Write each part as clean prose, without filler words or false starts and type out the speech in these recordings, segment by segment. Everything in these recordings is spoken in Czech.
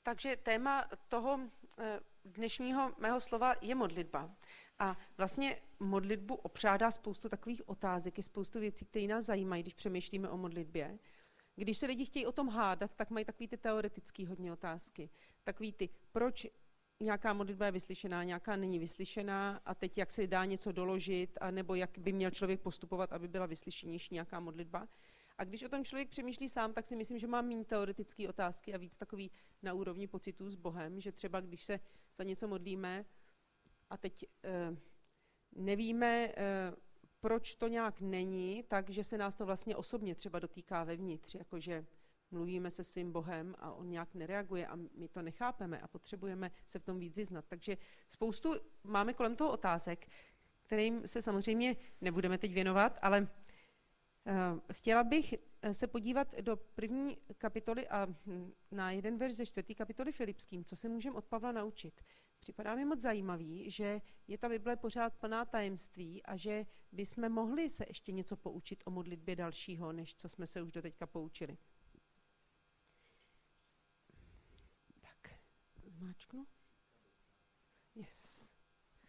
Takže téma toho dnešního mého slova je modlitba. A vlastně modlitbu obřádá spoustu takových otázek, i spoustu věcí, které nás zajímají, když přemýšlíme o modlitbě. Když se lidi chtějí o tom hádat, tak mají takový ty teoretický hodně otázky. Takový ty, proč nějaká modlitba je vyslyšená, nějaká není vyslyšená a teď jak se dá něco doložit, anebo jak by měl člověk postupovat, aby byla vyslyšenější nějaká modlitba. A když o tom člověk přemýšlí sám, tak si myslím, že má méně teoretické otázky a víc takový na úrovni pocitů s Bohem, že třeba když se za něco modlíme a teď nevíme, proč to nějak není, takže se nás to vlastně osobně třeba dotýká vevnitř, jakože mluvíme se svým Bohem a on nějak nereaguje a my to nechápeme a potřebujeme se v tom víc vyznat. Takže spoustu máme kolem toho otázek, kterým se samozřejmě nebudeme teď věnovat, ale chtěla bych se podívat do první kapitoly a na jeden verš ze 4. kapitoly Filipským, co se můžeme od Pavla naučit. Připadá mi moc zajímavý, že je ta Bible pořád plná tajemství a že bychom mohli se ještě něco poučit o modlitbě dalšího, než co jsme se už doteďka poučili. Tak, zmáčknu. Yes.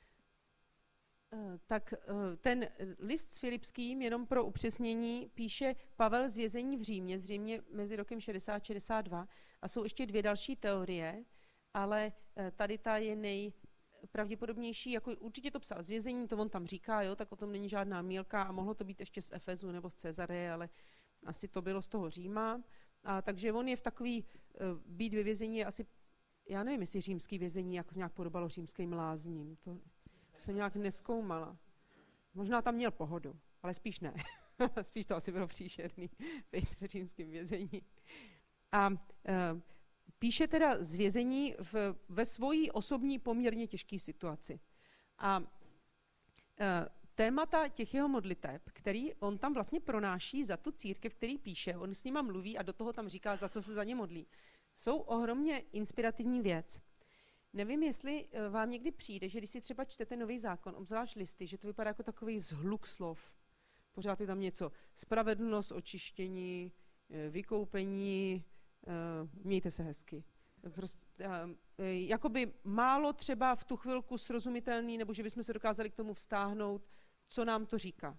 Tak ten list s Filipským, jenom pro upřesnění, píše Pavel z vězení v Římě, zřejmě mezi rokem 60-62 a jsou ještě dvě další teorie, ale tady ta je nejpravděpodobnější, jako určitě to psal z vězení, to on tam říká, jo, tak o tom není žádná mýlka a mohlo to být ještě z Efezu nebo z Cezareje, ale asi to bylo z toho Říma. A takže on je v takový, být ve vězení je asi, já nevím, jestli římský vězení jako nějak podobalo římským lázním, to jsem nějak nezkoumala. Možná tam měl pohodu, ale spíš ne. Spíš to asi bylo příšerný být v římském vězení. A píše teda z vězení ve svojí osobní poměrně těžké situaci. A témata těch jeho modliteb, který on tam vlastně pronáší za tu církev, který píše, on s nima mluví a do toho tam říká, za co se za ně modlí, jsou ohromně inspirativní věc. Nevím, jestli vám někdy přijde, že když si třeba čtete Nový zákon, obzvlášť listy, že to vypadá jako takový zhluk slov. Pořád je tam něco. Spravedlnost, očištění, vykoupení, mějte se hezky. Prostě, jakoby málo třeba v tu chvilku srozumitelný, nebo že bychom se dokázali k tomu vztáhnout, co nám to říká.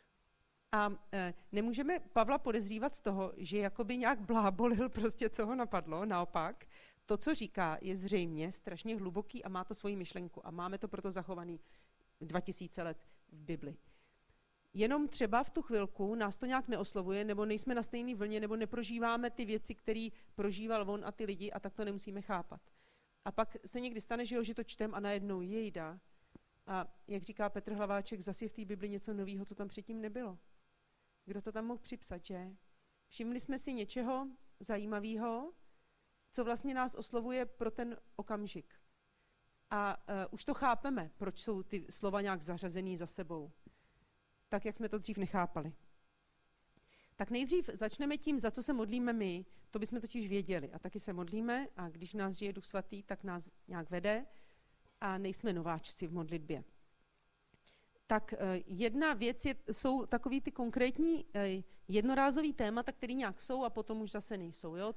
A nemůžeme Pavla podezřívat z toho, že jakoby nějak blábolil prostě, co ho napadlo, naopak. To, co říká, je zřejmě strašně hluboký a má to svoji myšlenku a máme to proto zachovaný 2000 let v Bibli. Jenom třeba v tu chvilku nás to nějak neoslovuje, nebo nejsme na stejné vlně, nebo neprožíváme ty věci, které prožíval on a ty lidi a tak to nemusíme chápat. A pak se někdy stane, že to čtem a najednou jejda. A jak říká Petr Hlaváček, zase je v té Bibli něco nového, co tam předtím nebylo. Kdo to tam mohl připsat, že? Všimli jsme si něčeho zajímavého, co vlastně nás oslovuje pro ten okamžik. A už to chápeme, proč jsou ty slova nějak zařazený za sebou. Tak, jak jsme to dřív nechápali. Tak nejdřív začneme tím, za co se modlíme my, to bychom totiž věděli. A taky se modlíme a když nás žije Duch Svatý, tak nás nějak vede a nejsme nováčci v modlitbě. Tak jedna věc jsou takový ty konkrétní jednorázový témata, které nějak jsou a potom už zase nejsou. Jo?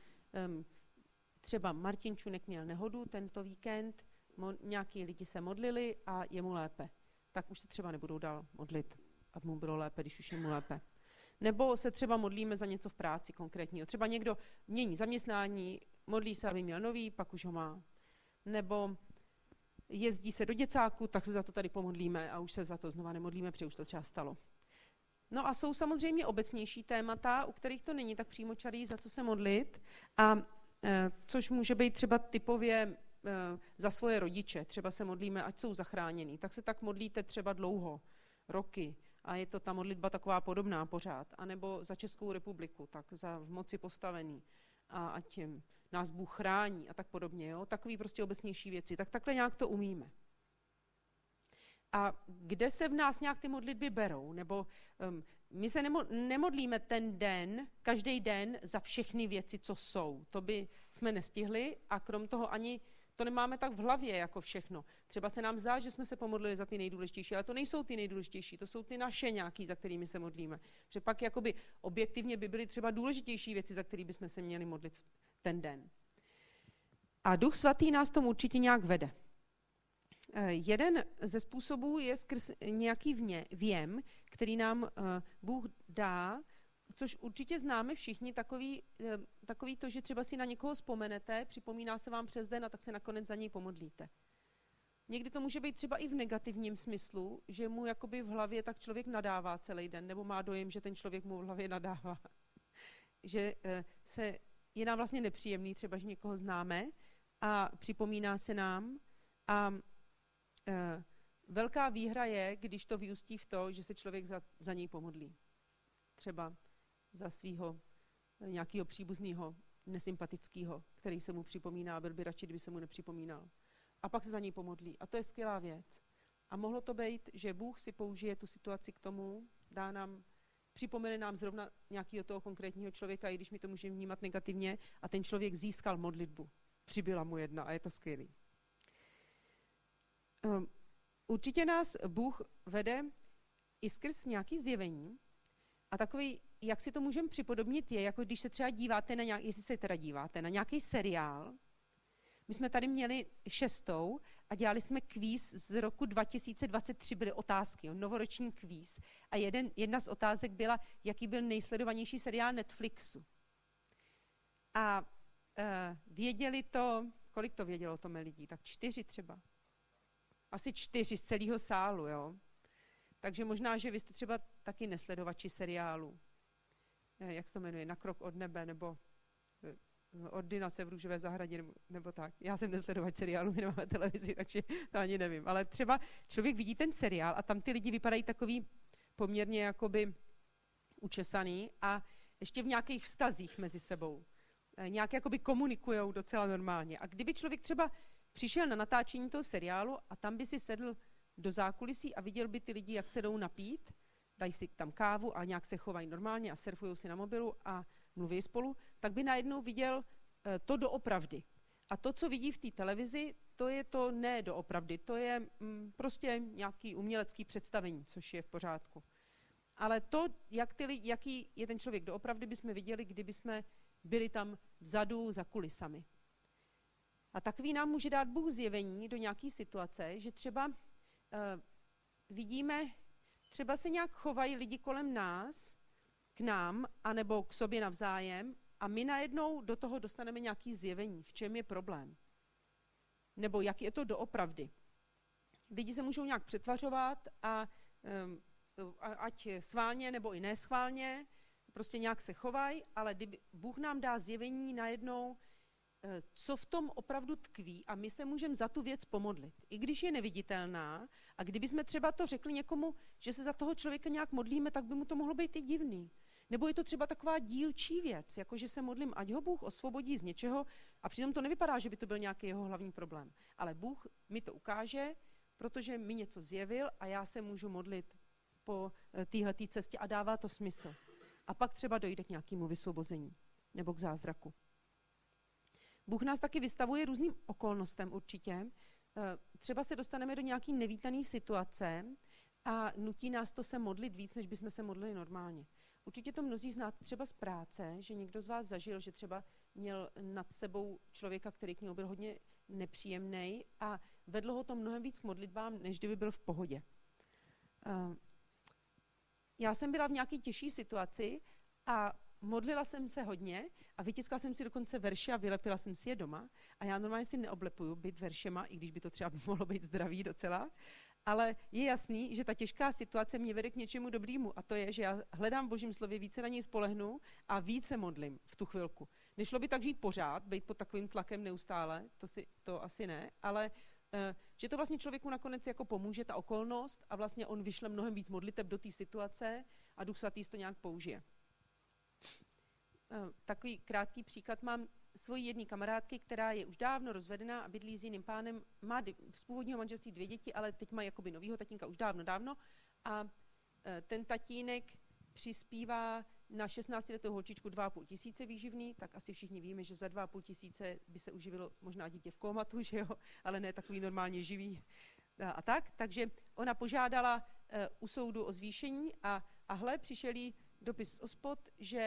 Třeba Martin Čunek měl nehodu tento víkend, nějaký lidi se modlili a je mu lépe. Tak už se třeba nebudou dál modlit, aby mu bylo lépe, když už je mu lépe. Nebo se třeba modlíme za něco v práci konkrétního. Třeba někdo mění zaměstnání, modlí se, aby měl nový, pak už ho má. Nebo jezdí se do děcáku, tak se za to tady pomodlíme a už se za to znova nemodlíme, protože už to třeba stalo. No a jsou samozřejmě obecnější témata, u kterých to není tak přímočarý, za co se modlit, a což může být třeba typově za svoje rodiče. Třeba se modlíme, ať jsou zachráněný. Tak se tak modlíte třeba dlouho, roky, a je to ta modlitba taková podobná pořád. A nebo za Českou republiku, tak za v moci postavený. A ať nás Bůh chrání a tak podobně. Jo? Takový prostě obecnější věci. Tak takhle nějak to umíme. A kde se v nás nějak ty modlitby berou? Nebo my se nemodlíme ten den, každý den za všechny věci, co jsou. To by jsme nestihli a krom toho ani to nemáme tak v hlavě jako všechno. Třeba se nám zdá, že jsme se pomodlili za ty nejdůležitější, ale to nejsou ty nejdůležitější, to jsou ty naše nějaký, za kterými se modlíme. Protože pak jakoby objektivně by byly třeba důležitější věci, za které bychom se měli modlit ten den. A Duch Svatý nás tomu určitě nějak vede. Jeden ze způsobů je skrz nějaký věm, který nám Bůh dá, což určitě známe všichni, takový to, že třeba si na někoho vzpomenete, připomíná se vám přes den a tak se nakonec za něj pomodlíte. Někdy to může být třeba i v negativním smyslu, že mu jakoby v hlavě tak člověk nadává celý den, nebo má dojem, že ten člověk mu v hlavě nadává. Že je nám vlastně nepříjemný, třeba, že někoho známe a připomíná se nám. A velká výhra je, když to vyústí v to, že se člověk za něj pomodlí. Třeba za svého nějakého příbuzného, nesympatického, který se mu připomíná a byl by radši, kdyby se mu nepřipomínal. A pak se za něj pomodlí. A to je skvělá věc. A mohlo to být, že Bůh si použije tu situaci k tomu, připomene nám zrovna nějakého toho konkrétního člověka, i když my to můžeme vnímat negativně, a ten člověk získal modlitbu. Přibyla mu jedna a je to skvělý. Určitě nás Bůh vede i skrz nějaký zjevení a takový, jak si to můžeme připodobnit, je, jako když se třeba díváte na nějaký seriál. My jsme tady měli 6. a dělali jsme kvíz z roku 2023, byly otázky, novoroční kvíz. A jedna z otázek byla, jaký byl nejsledovanější seriál Netflixu. A věděli to, kolik to vědělo tome lidí? Tak 4 třeba. Asi 4 z celého sálu, jo. Takže možná, že vy jste třeba taky nesledovači seriálu. Jak se to jmenuje? Na krok od nebe, nebo Ordinace v růžové zahradě, nebo tak. Já jsem nesledovač seriálu, my nemáme televizi, takže to ani nevím. Ale třeba člověk vidí ten seriál a tam ty lidi vypadají takový poměrně jakoby učesaný a ještě v nějakých vztazích mezi sebou. Nějak jakoby komunikujou docela normálně. A kdyby člověk třeba přišel na natáčení toho seriálu a tam by si sedl do zákulisí a viděl by ty lidi, jak se jdou napít, dají si tam kávu a nějak se chovají normálně a surfují si na mobilu a mluví spolu, tak by najednou viděl to doopravdy. A to, co vidí v té televizi, to je to ne doopravdy, to je prostě nějaký umělecký představení, což je v pořádku. Ale to, jaký je ten člověk doopravdy, bychom viděli, kdyby jsme byli tam vzadu za kulisami. A takový nám může dát Bůh zjevení do nějaké situace, že třeba vidíme, třeba se nějak chovají lidi kolem nás, k nám, anebo k sobě navzájem a my najednou do toho dostaneme nějaké zjevení, v čem je problém. Nebo jak je to doopravdy. Lidi se můžou nějak přetvařovat a ať schválně nebo i neschválně, prostě nějak se chovají, ale Bůh nám dá zjevení najednou, co v tom opravdu tkví a my se můžeme za tu věc pomodlit. I když je neviditelná a kdybychom třeba to řekli někomu, že se za toho člověka nějak modlíme, tak by mu to mohlo být i divný. Nebo je to třeba taková dílčí věc, jako že se modlím, ať ho Bůh osvobodí z něčeho a přitom to nevypadá, že by to byl nějaký jeho hlavní problém. Ale Bůh mi to ukáže, protože mi něco zjevil a já se můžu modlit po téhletý cestě a dává to smysl. A pak třeba dojde k nějakému vysvobození nebo k zázraku. Bůh nás taky vystavuje různým okolnostem určitě. Třeba se dostaneme do nějaký nevítaný situace a nutí nás to se modlit víc, než bychom se modlili normálně. Určitě to mnozí znáte třeba z práce, že někdo z vás zažil, že třeba měl nad sebou člověka, který k němu byl hodně nepříjemný a vedlo ho to mnohem víc k modlitbám, než kdyby byl v pohodě. Já jsem byla v nějaké těžší situaci a modlila jsem se hodně a vytiskla jsem si dokonce verše a vylepila jsem si je doma. A já normálně si neoblepuju být veršema, i když by to třeba mohlo být zdravý docela. Ale je jasný, že ta těžká situace mě vede k něčemu dobrému a to je, že já hledám v Božím slově, více na něj spolehnu a více modlím v tu chvilku. Nešlo by tak žít pořád, být pod takovým tlakem neustále, to asi ne, ale že to vlastně člověku nakonec jako pomůže ta okolnost a vlastně on vyšle mnohem víc modliteb do té situace a Duch Svatý to nějak použije. Takový krátký příklad mám svojí jedné kamarádky, která je už dávno rozvedená a bydlí s jiným pánem, má z původního manželství 2 děti, ale teď má jakoby novýho tatínka už dávno a ten tatínek přispívá na 16letou holčičku 2,5 tisíce výživný, tak asi všichni víme, že za 2,5 tisíce by se uživilo možná dítě v kómatu, že jo, ale ne takový normálně živý a tak. Takže ona požádala u soudu o zvýšení a hle, přišel jí dopis z OSPOD, že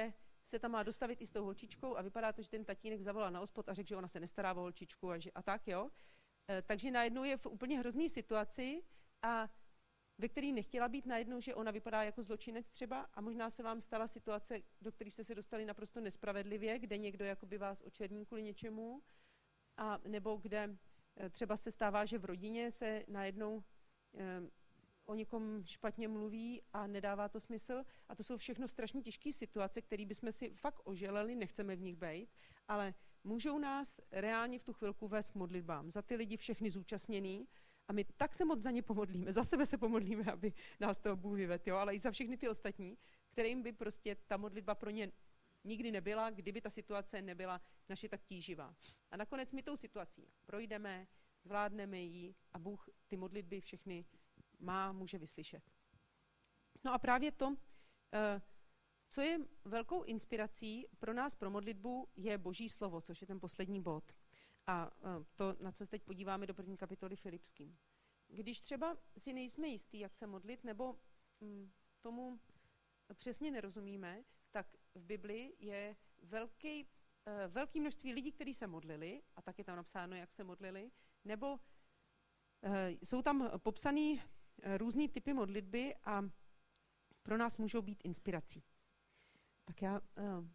se tam má dostavit i s tou holčičkou a vypadá to, že ten tatínek zavolal na OSPOD a řekl, že ona se nestará o holčičku a tak, jo. Takže najednou je v úplně hrozný situaci a ve který nechtěla být najednou, že ona vypadá jako zločinec třeba a možná se vám stala situace, do které jste se dostali naprosto nespravedlivě, kde někdo jakoby vás očerní kvůli něčemu, a nebo kde třeba se stává, že v rodině se najednou o někom špatně mluví a nedává to smysl. A to jsou všechno strašně těžké situace, které bychom si fakt oželeli, nechceme v nich být, ale můžou nás reálně v tu chvilku vést k modlitbám. Za ty lidi všechny zúčastněný a my tak se moc za ně pomodlíme, za sebe se pomodlíme, aby nás toho Bůh vyvedl, jo, ale i za všechny ty ostatní, kterým by prostě ta modlitba pro ně nikdy nebyla, kdyby ta situace nebyla naše tak tíživá. A nakonec my tou situací projdeme, zvládneme ji a Bůh ty modlitby všechny může vyslyšet. No a právě to, co je velkou inspirací pro nás pro modlitbu, je Boží slovo, což je ten poslední bod. A to, na co se teď podíváme do 1. kapitoly Filipským. Když třeba si nejsme jistí, jak se modlit, nebo tomu přesně nerozumíme, tak v Bibli je velké množství lidí, kteří se modlili, a tak je tam napsáno, jak se modlili, nebo jsou tam popsaný různý typy modlitby a pro nás můžou být inspirací. Tak já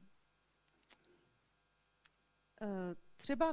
třeba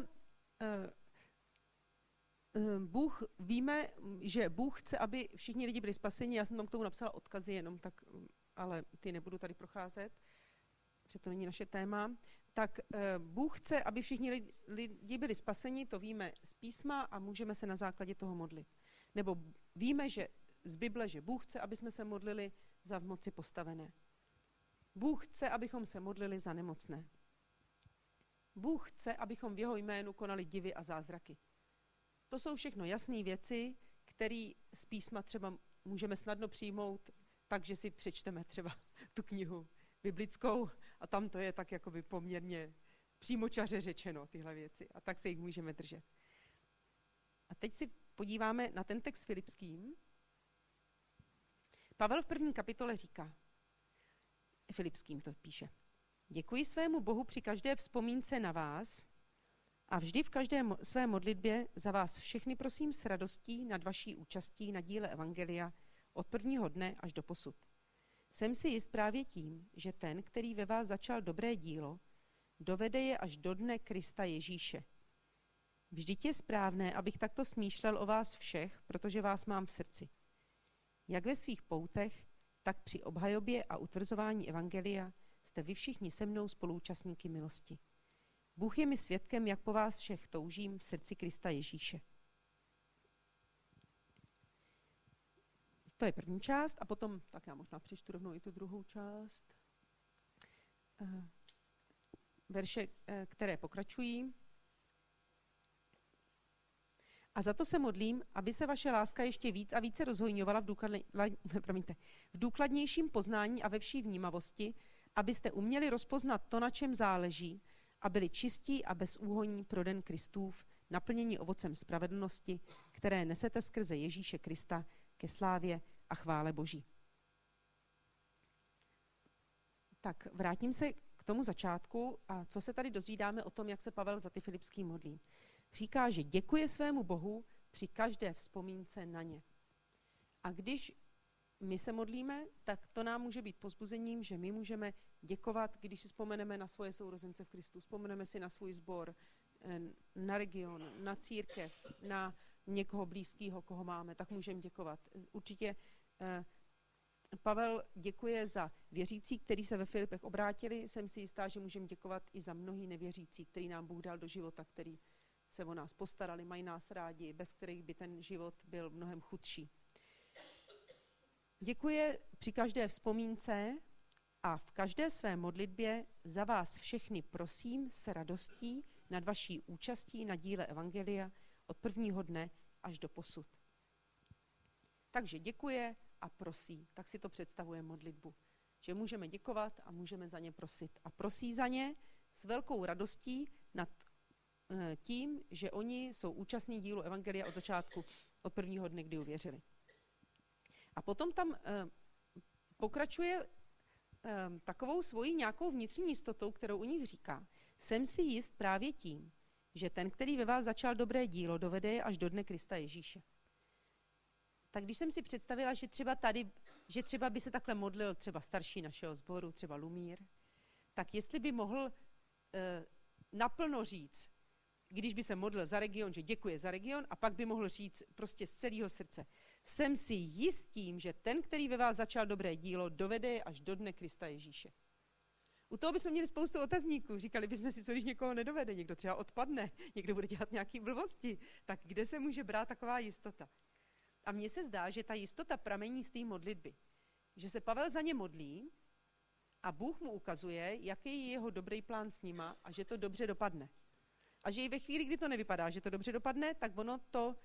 víme, že Bůh chce, aby všichni lidi byli spaseni. Já jsem tam k tomu napsala odkazy jenom, tak, ale ty nebudu tady procházet, protože to není naše téma. Tak Bůh chce, aby všichni lidi byli spaseni, to víme z písma a můžeme se na základě toho modlit. Nebo víme, že z Bible, že Bůh chce, aby jsme se modlili za v moci postavené. Bůh chce, abychom se modlili za nemocné. Bůh chce, abychom v jeho jménu konali divy a zázraky. To jsou všechno jasné věci, které z písma třeba můžeme snadno přijmout, takže si přečteme třeba tu knihu biblickou a tam to je tak jakoby poměrně přímočaře řečeno, tyhle věci. A tak se jich můžeme držet. A teď si podíváme na ten text Filipským. Pavel v 1. kapitole říká, Filipským to píše, děkuji svému Bohu při každé vzpomínce na vás a vždy v každé své modlitbě za vás všechny prosím s radostí nad vaší účastí na díle Evangelia od prvního dne až do posud. Jsem si jist právě tím, že ten, který ve vás začal dobré dílo, dovede je až do dne Krista Ježíše. Vždyť je správné, abych takto smýšlel o vás všech, protože vás mám v srdci. Jak ve svých poutech, tak při obhajobě a utvrzování Evangelia jste vy všichni se mnou spoluúčastníky milosti. Bůh je mi svědkem, jak po vás všech toužím v srdci Krista Ježíše. To je první část a potom, tak já možná přečtu rovnou i tu druhou část. Verše, které pokračují. A za to se modlím, aby se vaše láska ještě víc a více rozhojňovala v důkladnějším poznání a ve vší vnímavosti, abyste uměli rozpoznat to, na čem záleží, a byli čistí a bezúhonní pro den Kristův, naplnění ovocem spravedlnosti, které nesete skrze Ježíše Krista ke slávě a chvále Boží. Tak vrátím se k tomu začátku a co se tady dozvídáme o tom, jak se Pavel za ty Filipský modlí. Říká, že děkuje svému Bohu při každé vzpomínce na ně. A když my se modlíme, tak to nám může být povzbuzením, že my můžeme děkovat, když si vzpomeneme na svoje sourozence v Kristu, vzpomeneme si na svůj sbor, na region, na církev, na někoho blízkého, koho máme, tak můžeme děkovat. Určitě Pavel děkuje za věřící, kteří se ve Filipech obrátili. Jsem si jistá, že můžeme děkovat i za mnohý nevěřící, který nám Bůh dal do života, který se o nás postarali, mají nás rádi, bez kterých by ten život byl mnohem chudší. Děkuje při každé vzpomínce a v každé své modlitbě za vás všechny prosím s radostí nad vaší účastí na díle Evangelia od prvního dne až do posud. Takže děkuje a prosí. Tak si to představuje modlitbu. Že můžeme děkovat a můžeme za ně prosit. A prosí za ně s velkou radostí nad tím, že oni jsou účastní dílu Evangelia od začátku, od prvního dne, kdy uvěřili. A potom tam pokračuje takovou svoji nějakou vnitřní jistotou, kterou u nich říká. Jsem si jist právě tím, že ten, který ve vás začal dobré dílo, dovede je až do dne Krista Ježíše. Tak když jsem si představila, že třeba by se takhle modlil třeba starší našeho sboru, třeba Lumír, tak jestli by mohl naplno říct, když by se modlil za region, že děkuje za region, a pak by mohl říct prostě z celého srdce. Jsem si jist tím, že ten, který ve vás začal dobré dílo, dovede je až do dne Krista Ježíše. U toho bychom měli spoustu otazníků. Říkali bychom si, co když někoho nedovede, někdo třeba odpadne, někdo bude dělat nějaké blbosti. Tak kde se může brát taková jistota? A mně se zdá, že ta jistota pramení z té modlitby. Že se Pavel za ně modlí a Bůh mu ukazuje, jaký je jeho dobrý plán s nima a že to dobře dopadne. A že i ve chvíli, kdy to nevypadá, že to dobře dopadne, tak ono to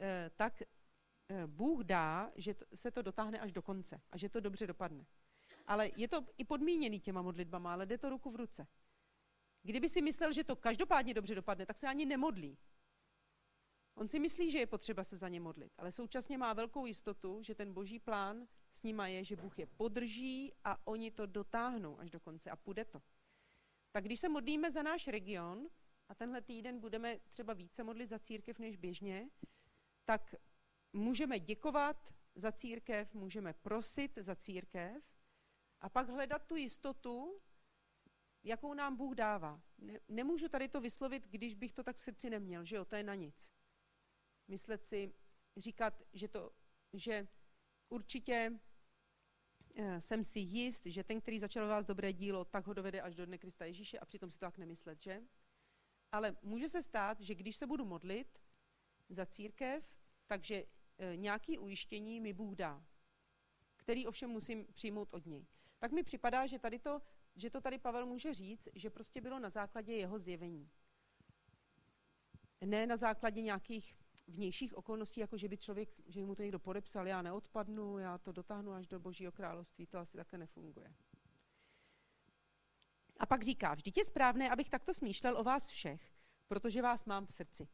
Bůh dá, že se to dotáhne až do konce a že to dobře dopadne. Ale je to i podmíněný těma modlitbama, ale jde to ruku v ruce. Kdyby si myslel, že to každopádně dobře dopadne, tak se ani nemodlí. On si myslí, že je potřeba se za ně modlit, ale současně má velkou jistotu, že ten boží plán s nima je, že Bůh je podrží a oni to dotáhnou až do konce a půjde to. Tak když se modlíme za náš region, a tenhle týden budeme třeba více modlit za církev než běžně, tak můžeme děkovat za církev, můžeme prosit za církev a pak hledat tu jistotu, jakou nám Bůh dává. Nemůžu tady to vyslovit, když bych to tak v srdci neměl, že jo, to je na nic. Myslet si, říkat, že určitě jsem si jist, že ten, který začal vás dobré dílo, tak ho dovede až do dne Krista Ježíše a přitom si to tak nemyslet, že? Ale může se stát, že když se budu modlit za církev, takže nějaké ujištění mi Bůh dá, který ovšem musím přijmout od něj. Tak mi připadá, že to tady Pavel může říct, že prostě bylo na základě jeho zjevení. Ne na základě nějakých vnějších okolností, jako že by mu to někdo podepsal, já neodpadnu, já to dotáhnu až do Božího království, to asi také nefunguje. A pak říká, vždyť je správné, abych takto smýšlel o vás všech, protože vás mám v srdci.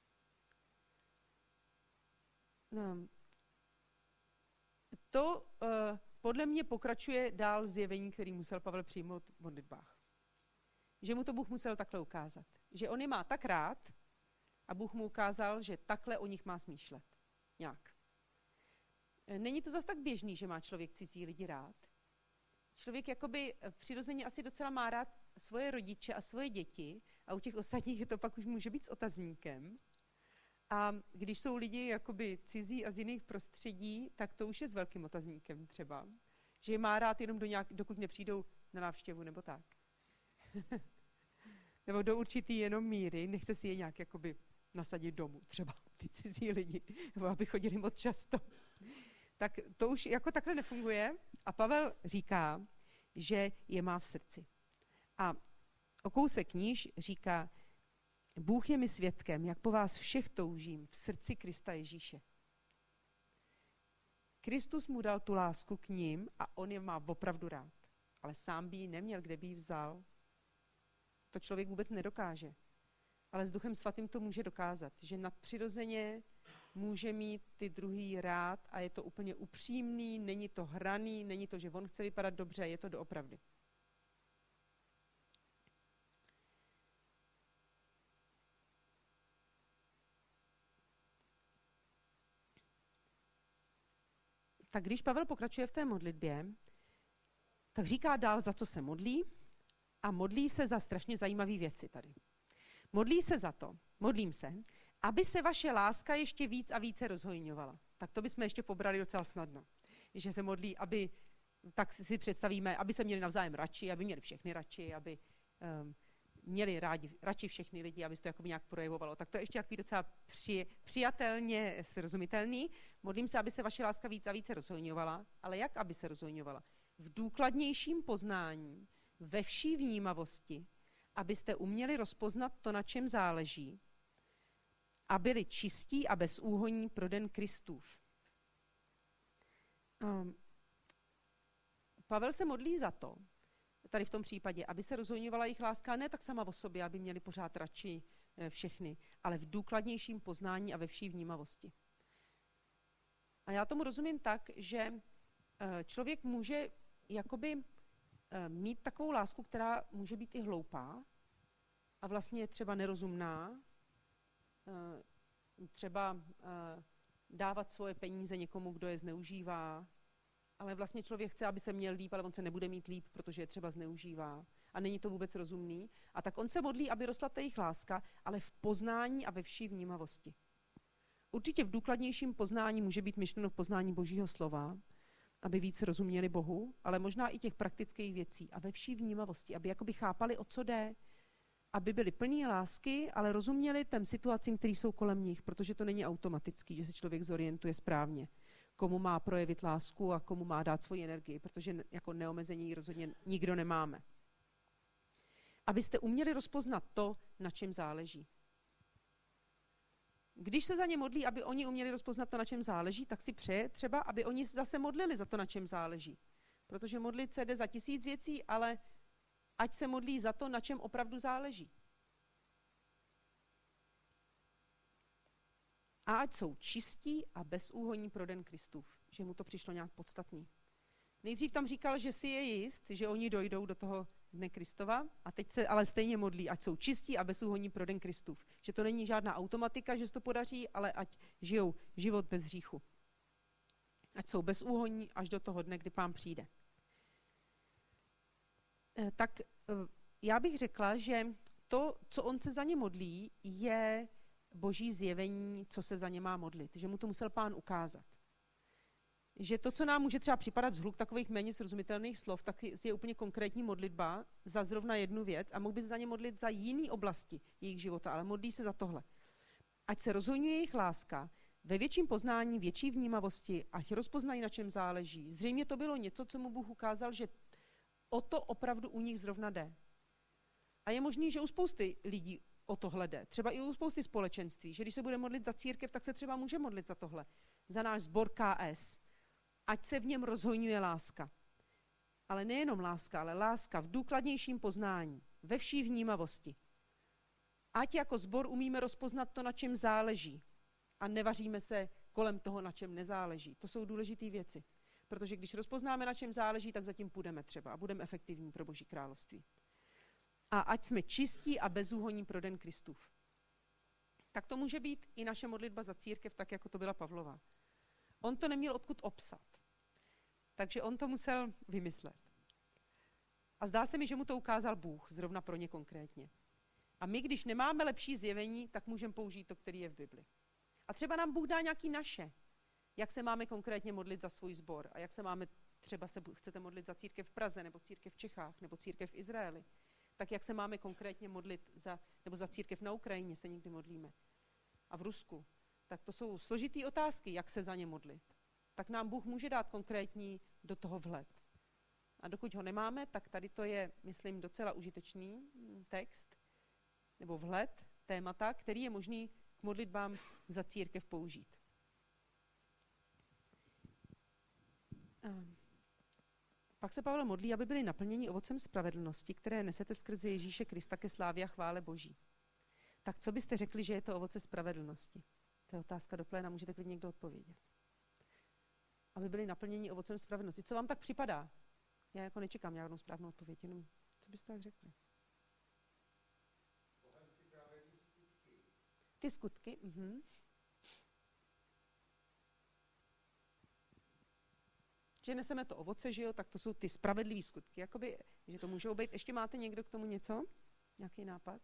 To podle mě pokračuje dál zjevení, který musel Pavel přijmout v modlitbách. Že mu to Bůh musel takhle ukázat. Že on je má tak rád a Bůh mu ukázal, že takhle o nich má smýšlet. Nějak. Není to zas tak běžný, že má člověk cizí lidi rád. Člověk jakoby přirozeně asi docela má rád svoje rodiče a svoje děti a u těch ostatních je to pak už může být s otazníkem. A když jsou lidi jakoby cizí a z jiných prostředí, tak to už je s velkým otazníkem třeba. Že je má rád jenom dokud nepřijdou na návštěvu nebo tak. Nebo do určitý jenom míry, nechce si je nějak jakoby nasadit domů, třeba ty cizí lidi, nebo aby chodili moc často. Tak to už jako takhle nefunguje a Pavel říká, že je má v srdci. A o kousek níž říká, Bůh je mi svědkem, jak po vás všech toužím v srdci Krista Ježíše. Kristus mu dal tu lásku k nim a on je má opravdu rád. Ale sám by ji neměl, kde by ji vzal. To člověk vůbec nedokáže. Ale s Duchem Svatým to může dokázat, že nadpřirozeně může mít ty druhý rád a je to úplně upřímný, není to hraný, není to, že on chce vypadat dobře, je to doopravdy. Tak když Pavel pokračuje v té modlitbě, tak říká dál, za co se modlí a modlí se za strašně zajímavé věci tady. Modlím se, aby se vaše láska ještě víc a více rozhojňovala. Tak to bychom ještě pobrali docela snadno. Že se modlí, tak si představíme, aby se měli navzájem radši, aby měli všechny radši, aby měli radši všechny lidi, aby se to jako nějak projevovalo. Tak to je ještě takový docela přijatelně srozumitelný. Modlím se, aby se vaše láska víc a více rozhojňovala, ale jak aby se rozhojňovala? V důkladnějším poznání, ve vší vnímavosti, abyste uměli rozpoznat to, na čem záleží, a byli čistí a bezúhonní pro den Kristův. Pavel se modlí za to, tady v tom případě, aby se rozhojňovala jejich láska, ne tak sama o sobě, aby měli pořád radši všechny, ale v důkladnějším poznání a ve vší vnímavosti. A já tomu rozumím tak, že člověk může jakoby mít takovou lásku, která může být i hloupá a vlastně třeba nerozumná, třeba dávat svoje peníze někomu, kdo je zneužívá, ale vlastně člověk chce, aby se měl líp, ale on se nebude mít líp, protože je třeba zneužívá a není to vůbec rozumný. A tak on se modlí, aby rostla ta jejich láska, ale v poznání a ve vší vnímavosti. Určitě v důkladnějším poznání může být myšleno v poznání Božího slova, aby víc rozuměli Bohu, ale možná i těch praktických věcí a ve vší vnímavosti, aby jakoby chápali, o co jde, aby byli plní lásky, ale rozuměli těm situacím, které jsou kolem nich, protože to není automatický, že se člověk zorientuje správně, komu má projevit lásku a komu má dát svoji energii, protože jako neomezení rozhodně nikdo nemáme. Abyste uměli rozpoznat to, na čem záleží. Když se za ně modlí, aby oni uměli rozpoznat to, na čem záleží, tak si přeje třeba, aby oni zase modlili za to, na čem záleží. Protože modlit se jde za 1000 věcí, ale ať se modlí za to, na čem opravdu záleží. A ať jsou čistí a bezúhonní pro den Kristův, že mu to přišlo nějak podstatný. Nejdřív tam říkal, že si je jist, že oni dojdou do toho dne Kristova a teď se ale stejně modlí, ať jsou čistí a bezúhonní pro den Kristův. Že to není žádná automatika, že se to podaří, ale ať žijou život bez hříchu. Ať jsou bezúhonní až do toho dne, kdy Pán přijde. Tak já bych řekla, že to, co on se za ně modlí, je Boží zjevení, co se za ně má modlit. Že mu to musel Pán ukázat. Že to, co nám může třeba připadat zhluk takových méně srozumitelných slov, tak je úplně konkrétní modlitba za zrovna jednu věc a mohl by se za ně modlit za jiné oblasti jejich života, ale modlí se za tohle. Ať se rozhojňuje jejich láska ve větším poznání, větší vnímavosti, ať rozpoznají, na čem záleží. Zřejmě to bylo něco, co mu Bůh ukázal, že o to opravdu u nich zrovna jde. A je možný, že u spousty lidí o tohle jde. Třeba i u spousty společenství, že když se bude modlit za církev, tak se třeba může modlit za tohle. Za náš sbor KS. Ať se v něm rozhojňuje láska. Ale nejenom láska, ale láska v důkladnějším poznání, ve vší vnímavosti. Ať jako sbor umíme rozpoznat to, na čem záleží a nevaříme se kolem toho, na čem nezáleží. To jsou důležité věci. Protože když rozpoznáme, na čem záleží, tak zatím půjdeme třeba a budeme efektivní pro Boží království. A ať jsme čistí a bezúhonní pro den Kristův. Tak to může být i naše modlitba za církev, tak jako to byla Pavlova. On to neměl odkud obsat. Takže on to musel vymyslet. A zdá se mi, že mu to ukázal Bůh, zrovna pro ně konkrétně. A my, když nemáme lepší zjevení, tak můžeme použít to, který je v Bibli. A třeba nám Bůh dá nějaký naše. Jak se máme konkrétně modlit za svůj sbor a jak se máme, třeba se chcete modlit za církev v Praze, nebo církev v Čechách, nebo církev v Izraeli. Tak jak se máme konkrétně modlit nebo za církev na Ukrajině se někdy modlíme. A v Rusku. Tak to jsou složitý otázky, jak se za ně modlit. Tak nám Bůh může dát konkrétní do toho vhled. A dokud ho nemáme, tak tady to je, myslím, docela užitečný text, nebo vhled, témata, který je možný k modlitbám za církev použít. Pak se Pavel modlí, aby byli naplněni ovocem spravedlnosti, které nesete skrze Ježíše Krista ke slávě a chvále Boží. Tak co byste řekli, že je to ovoce spravedlnosti? To je otázka do pléna, můžete klidně někdo odpovědět. Aby byli naplněni ovocem spravedlnosti. Co vám tak připadá? Já jako nečekám žádnou správnou odpověď, jenom co byste tak řekli? Ty skutky? Že neseme to ovoce, že jo, tak to jsou ty spravedlivý skutky, jakoby, že to můžou být. Ještě máte někdo k tomu něco? Nějaký nápad?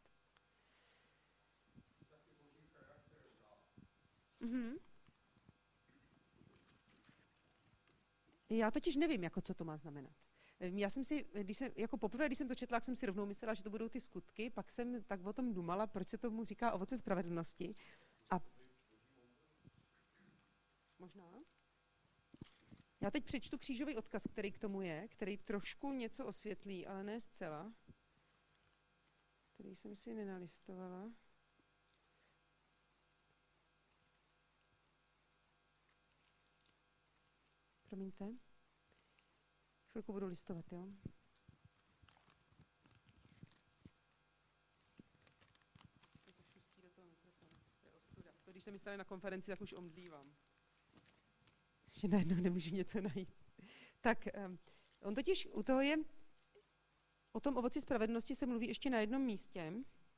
Já totiž nevím, jako co to má znamenat. Já jsem si, poprvé, když jsem to četla, jsem si rovnou myslela, že to budou ty skutky, pak jsem tak o tom dumala, proč se tomu říká ovoce spravedlnosti. A možná? Já teď přečtu křížový odkaz, který k tomu je, který trošku něco osvětlí, ale ne zcela. Který jsem si nenalistovala. Promiňte. Chvilku budu listovat, jo? To, když se mi stane na konferenci, tak už omdlívám. Že najednou nemůžu něco najít. Tak on totiž u toho je, O tom ovoci spravedlnosti se mluví ještě na jednom místě.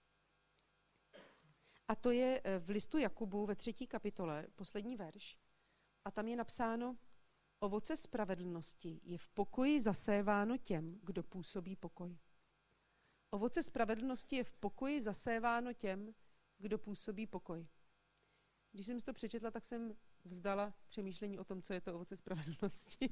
A to je v listu Jakubu ve 3. kapitole, poslední verš. A tam je napsáno, ovoce spravedlnosti je v pokoji zaséváno těm, kdo působí pokoj. Ovoce spravedlnosti je v pokoji zaséváno těm, kdo působí pokoj. Když jsem si to přečetla, tak jsem vzdala přemýšlení o tom, co je to ovoce spravedlnosti.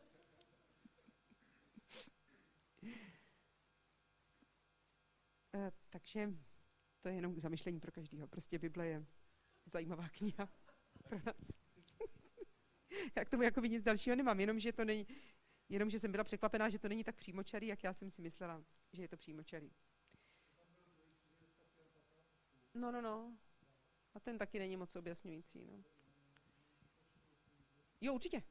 Takže to je jenom k zamyšlení pro každého. Prostě Bible je zajímavá kniha pro nás. Já k tomu jakoby nic dalšího nemám, jenom že jsem byla překvapená, že to není tak přímočarý, jak já jsem si myslela, že je to přímočarý. No. A ten taky není moc objasňující. No. Jo, určitě.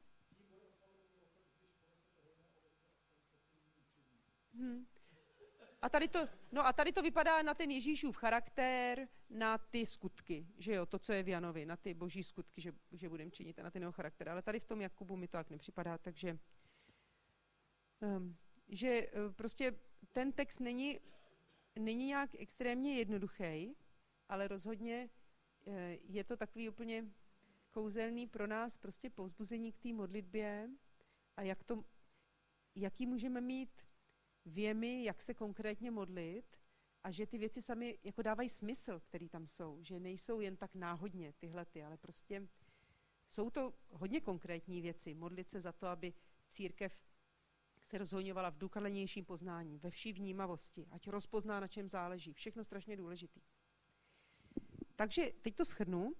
A tady to vypadá na ten Ježíšův charakter, na ty skutky, že jo, to, co je v Janovi, na ty boží skutky, že budeme činit a na ten jeho charakter. Ale tady v tom Jakubu mi to tak nepřipadá, takže že prostě ten text není nějak extrémně jednoduchý, ale rozhodně je to takový úplně kouzelný pro nás prostě povzbuzení k té modlitbě a jaký můžeme mít věmy, jak se konkrétně modlit a že ty věci sami jako dávají smysl, který tam jsou, že nejsou jen tak náhodně tyhlety, ale prostě jsou to hodně konkrétní věci. Modlit se za to, aby církev se rozhojňovala v důkladnějším poznání, ve vší vnímavosti, ať rozpozná, na čem záleží. Všechno strašně důležitý. Takže teď to shrnu.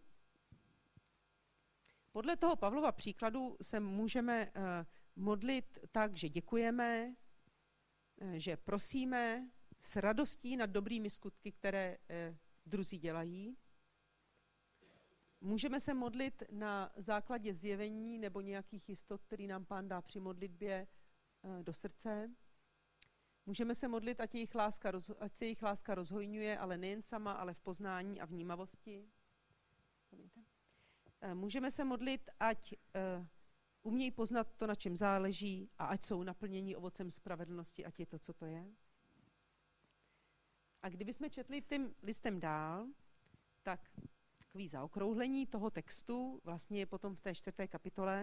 Podle toho Pavlova příkladu se můžeme modlit tak, že děkujeme, že prosíme s radostí nad dobrými skutky, které druzí dělají. Můžeme se modlit na základě zjevení nebo nějakých jistot, který nám Pán dá při modlitbě do srdce. Můžeme se modlit, ať se jejich láska rozhojňuje, ale nejen sama, ale v poznání a vnímavosti. Můžeme se modlit, ať umějí poznat to, na čem záleží a ať jsou naplněni ovocem spravedlnosti, ať je to, co to je. A kdybychom četli tím listem dál, tak takový zaokrouhlení toho textu vlastně je potom v té 4. kapitole.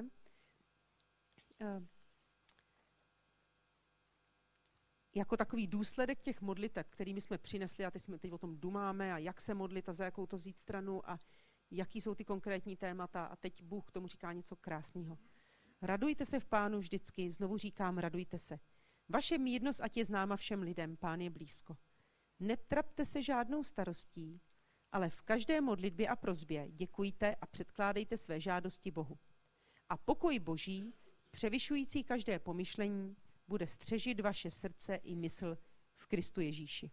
Jako takový důsledek těch modliteb, kterými jsme přinesli a teď o tom dumáme a jak se modlit a za jakou to vzít stranu a jaký jsou ty konkrétní témata a teď Bůh k tomu říká něco krásného. Radujte se v Pánu vždycky, znovu říkám, radujte se. Vaše mírnost ať je známa všem lidem, Pán je blízko. Netrapte se žádnou starostí, ale v každé modlitbě a prosbě děkujte a předkládejte své žádosti Bohu. A pokoj Boží, převyšující každé pomyšlení, bude střežit vaše srdce i mysl v Kristu Ježíši.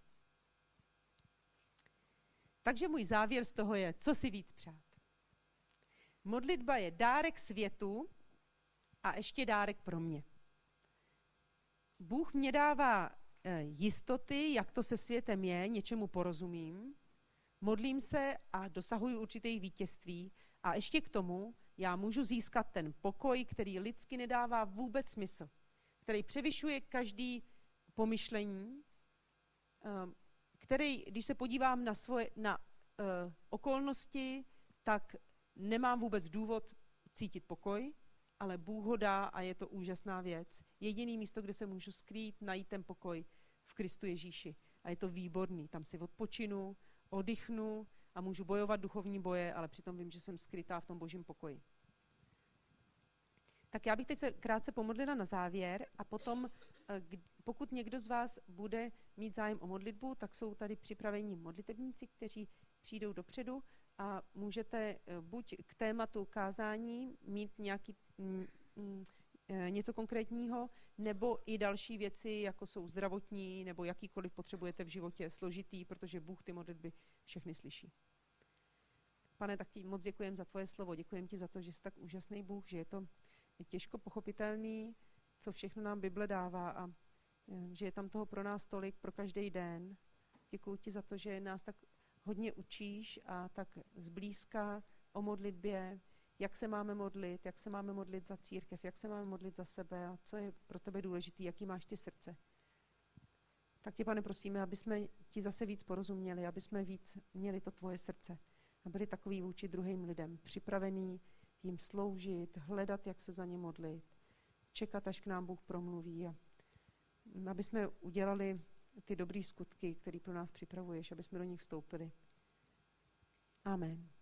Takže můj závěr z toho je, co si víc přát. Modlitba je dárek světu a ještě dárek pro mě. Bůh mě dává jistoty, jak to se světem je, něčemu porozumím, modlím se a dosahuji určitých vítězství a ještě k tomu já můžu získat ten pokoj, který lidsky nedává vůbec smysl, který převyšuje každý pomyšlení, který, když se podívám na okolnosti, tak nemám vůbec důvod cítit pokoj, ale Bůh ho dá a je to úžasná věc. Jediný místo, kde se můžu skrýt, najít ten pokoj v Kristu Ježíši. A je to výborný. Tam si odpočinu, oddychnu a můžu bojovat duchovní boje, ale přitom vím, že jsem skrytá v tom božím pokoji. Tak já bych teď se krátce pomodlila na závěr a potom, pokud někdo z vás bude mít zájem o modlitbu, tak jsou tady připravení modlitebníci, kteří přijdou dopředu a můžete buď k tématu kázání mít něco konkrétního, nebo i další věci, jako jsou zdravotní, nebo jakýkoliv potřebujete v životě složitý, protože Bůh ty modlitby všechny slyší. Pane, tak ti moc děkujem za tvoje slovo, děkujem ti za to, že jsi tak úžasný Bůh, že je to těžko pochopitelný, co všechno nám Bible dává a že je tam toho pro nás tolik, pro každý den. Děkuji ti za to, že nás tak hodně učíš a tak zblízka o modlitbě, jak se máme modlit za církev, jak se máme modlit za sebe a co je pro tebe důležitý, jaký máš ty srdce. Tak tě, Pane, prosíme, aby jsme ti zase víc porozuměli, aby jsme víc měli to tvoje srdce a byli takový vůči druhým lidem, připravení jim sloužit, hledat, jak se za ně modlit, čekat, až k nám Bůh promluví a aby jsme udělali ty dobré skutky, které pro nás připravuješ, aby jsme do nich vstoupili. Amen.